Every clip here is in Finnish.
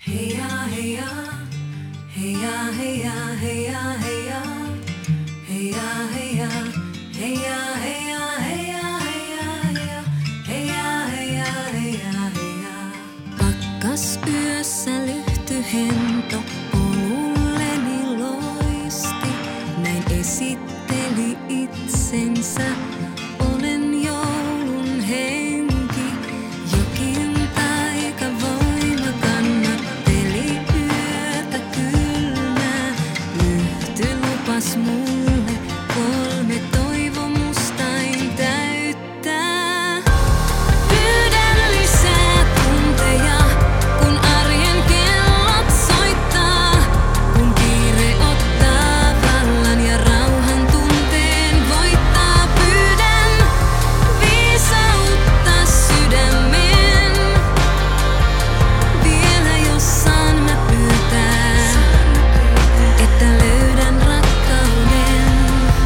Heija, heija, heija, heija, heija, heija, heija, heija, heija, heija, heija, heija, heija, heija, heija. Pakkas yössä lyhtyhento polulleni loisti, näin esitteli itsensä. Olen joulun henki, jokin taikavoima kannatteli yötä kylmää. Lyhty lupas mulle 3 toivomustain täyttää. Pyydän lisää tunteja, kun arjen kellot soittaa, kun kiire ottaa vallan ja rauhan tunteen voittaa. Pyydän viisautta sydämen, vielä jos saan mä pyytää, että löydän rakkauden.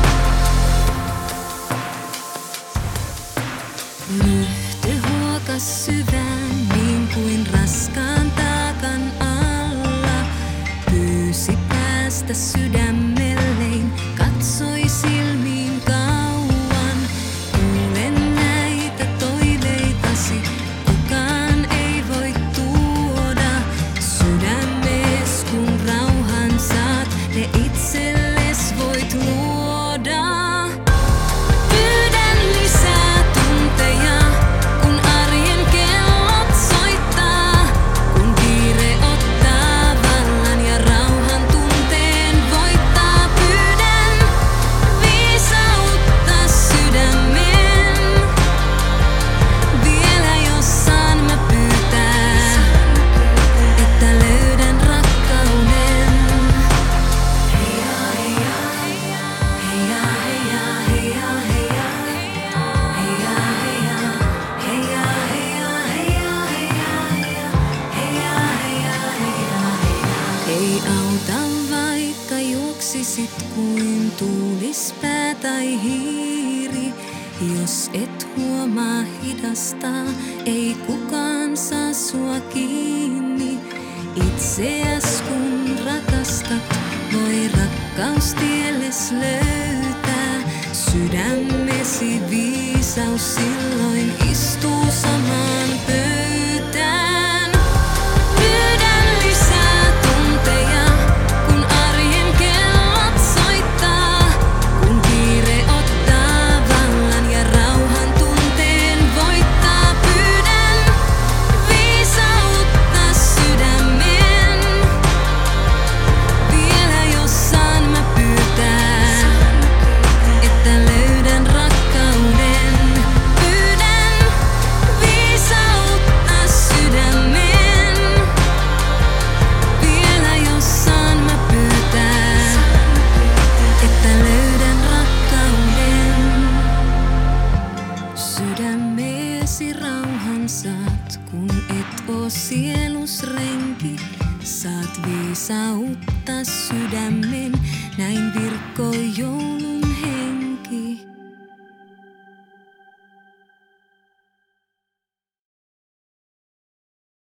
Lyhty huokas syvään niin kuin raskaan taakan alla. Pyysi päästä sydämellein, katsoi silmiin kauan. Kuulen näitä toiveitasi, kukaan ei voi tuoda. Sydämes kun rauhan saat, ne itselles voit luoda. Pyydän lisää tunteja, kun arjen kellot soittaa, kun kiire ottaa vallan ja rauhan tunteen voittaa. Pyydän viisautta sydämen, vielä jos saan mä pyytää, että löydän rakkauden. Heija, heija, heija, heija, heija, heija, heija, heija, heija, heija, heija, heija, heija. Ei auta vaikka juoksisit kuin tuulispää tai hiiri, jos et huomaa hidastaa, ei kukaan saa sua kiinni. Itseäs kun rakastat, voi rakkaus tielles löytää. Sydämesi viisaus silloin istuu samaan pöytään. Pyydän lisää tunteja, kun arjen kellot soittaa, kun kiire ottaa vallan ja rauhan tunteen voittaa. Pyydän viisautta sydämen, vielä jos saan mä pyytää, että löydän rakkauden. Pyydän viisautta sydämen, vielä jos saan mä pyytää, että löydän rakkauden. Sydämeesi rauhan saat, kun et oo sielus renki. Saat viisautta sydämen, näin virkkoi joulu.